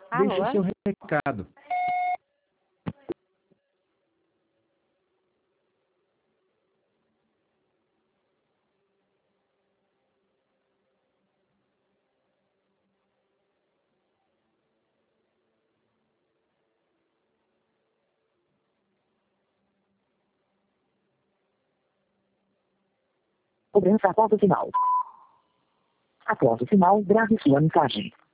Deixe Alô? seu recado. Cobrança após o sinal. Após o sinal, grave sua mensagem.